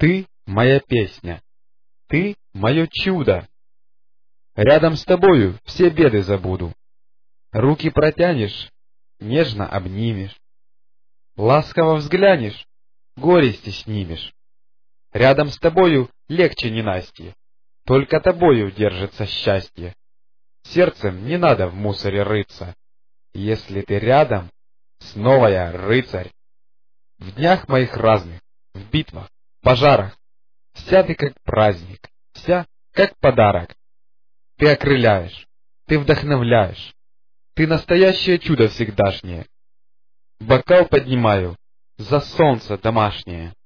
Ты — моя песня, ты — мое чудо. Рядом с тобою все беды забуду. Руки протянешь, нежно обнимешь. Ласково взглянешь, горести снимешь. Рядом с тобою легче ненастье, только тобою держится счастье. Сердцем не надо в мусоре рыться, если ты рядом, снова я рыцарь. В днях моих разных, в битвах, пожарах, вся ты как праздник, вся как подарок. Ты окрыляешь, ты вдохновляешь, ты настоящее чудо всегдашнее. Бокал поднимаю за солнце домашнее.